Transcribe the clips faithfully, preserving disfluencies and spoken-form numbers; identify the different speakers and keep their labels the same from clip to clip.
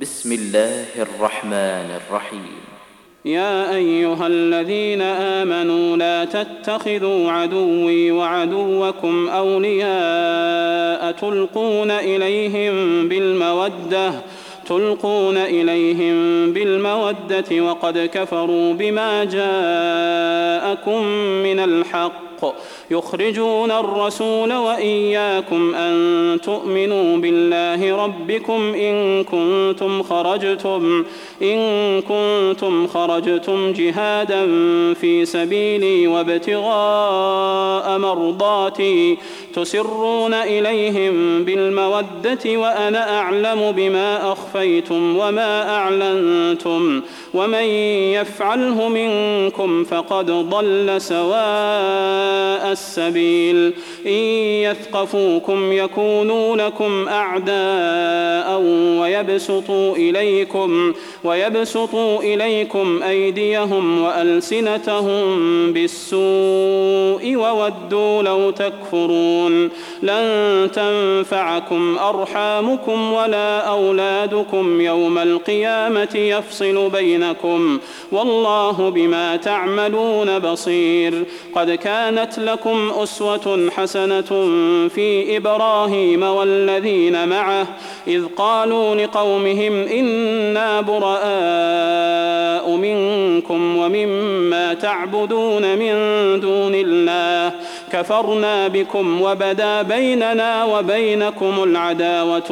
Speaker 1: بسم الله الرحمن الرحيم.
Speaker 2: يا أيها الذين آمنوا لا تتخذوا عدوي وعدوكم أولياء تلقون إليهم بالمودة تلقون إليهم بالمودة وقد كفروا بما جاءكم من الحق يخرجون الرسول وإياكم أن تؤمنوا بالله ربكم إن كنتم خرجتم إن كنتم خرجتم جهادا في سبيلي وابتغاء مرضاتي تسرون إليهم بالمودة وأنا أعلم بما أخفيتم وما أعلنتم ومن يفعله منكم فقد ضل سواء السبيل إن يثقفوكم يكونوا لكم أعداء ويبسطوا إليكم ويبسطوا إليكم أيديهم وألسنتهم بالسوء وودوا لو تكفرون لن تنفعكم أرحامكم ولا أولادكم يوم القيامة يفصل بينكم والله بما تعملون بصير. قد كانت لكم أسوة حسنة في إبراهيم والذين معه إذ قالوا لقومهم إنا براء منكم ومما تعبدون من دون الله كفرنا بكم وبدا بيننا وبينكم العداوة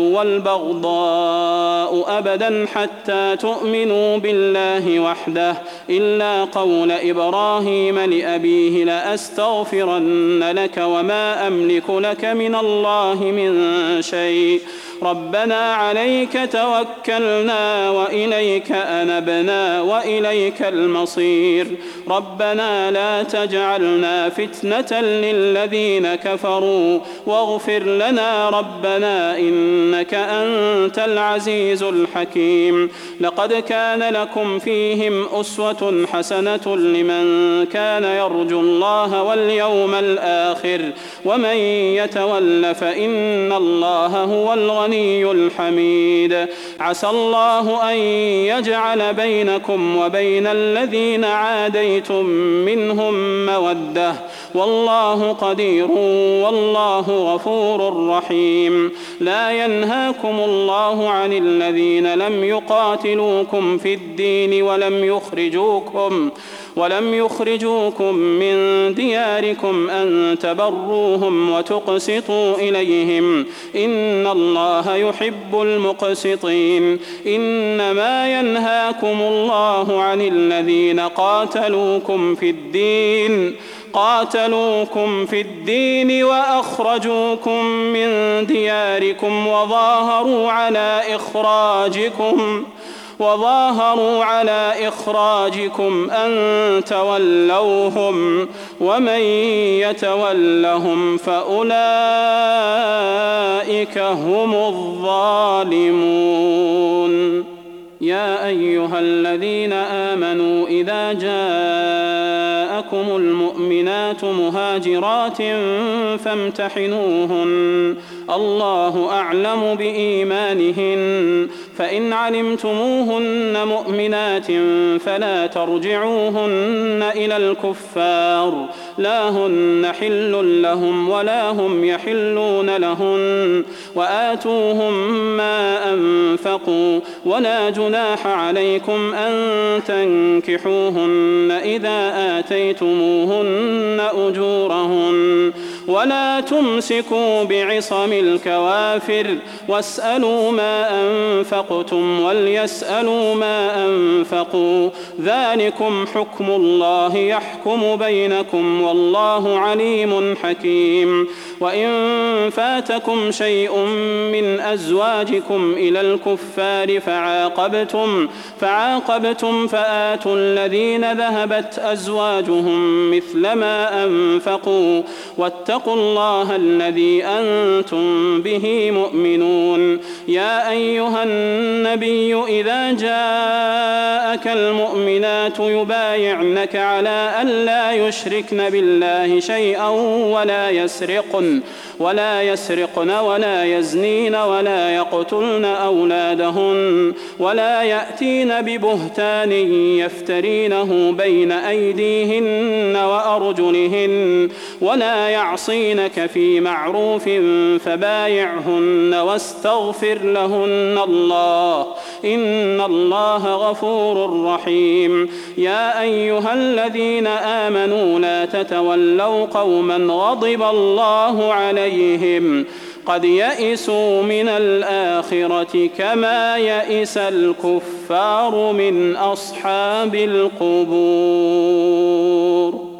Speaker 2: والبغضاء أبدا حتى تؤمنوا بالله وحده إلا قول إبراهيم لأبيه لأستغفرن لك وما أملك لك من الله من شيء ربنا عليك توكلنا وإليك أنبنا وإليك المصير ربنا لا تجعلنا فتنة للذين كفروا واغفر لنا ربنا إنك أنت العزيز الحكيم. لقد كان لكم فيهم أسوة حسنة لمن كان يرجو الله واليوم الآخر ومن يتول فإن الله هو الغني الحميد. عسى الله أن يجعل بينكم وبين الذين عاديتم منهم مودة والله قدير والله غفور رحيم. لا ينهاكم الله عن الذين لم يقاتلوكم في الدين ولم يخرجوكم ولم يخرجوكم من دياركم أن تبروهم وتقسطوا إليهم إن الله يحب المقسطين. إنما ينهاكم الله عن الذين قاتلوكم في الدين قاتلوكم في الدين وأخرجوكم من دياركم وظاهروا على إخراجكم وظاهروا على إخراجكم أن تولوهم ومن يتولهم فأولئك هم الظالمون. يا أيها الذين آمنوا إذا جاءكم المؤمنات مهاجرات فامتحنوهن الله أعلم بإيمانهن فإن علمتموهن مؤمنات فلا ترجعوهن إلى الكفار لا هن حل لهم ولا هم يحلون لهن وآتوهم ما أنفقوا ولا جناح عليكم أن تنكحوهن إذا آتيتموهن أجورهن ولا تمسكوا بعصم الكوافر واسألوا ما أنفقتم وليسألوا ما أنفقوا ذلكم حكم الله يحكم بينكم والله عليم حكيم. وإن فاتكم شيء من أزواجكم إلى الكفار فعاقبتم فعاقبتم فآتوا الذين ذهبت أزواجهم مثل ما أنفقوا واتقوا الله الذي أنتم به مؤمنون. يا أيها النبي إذا جاءك المؤمنات يبايعنك على أن لا يشركن بالله شيئا ولا يسرقن أنفسهن ولا يسرقن ولا يزنين ولا يقتلن أولادهن ولا يأتين ببهتان يفترينه بين أيديهن وأرجلهن ولا يعصينك في معروف فبايعهن واستغفر لهن الله إن الله غفور رحيم. يا أيها الذين آمنوا لا تتولوا قوما غضب الله عليهم قد يئسوا من الآخرة كما يئس الكفار من أصحاب القبور.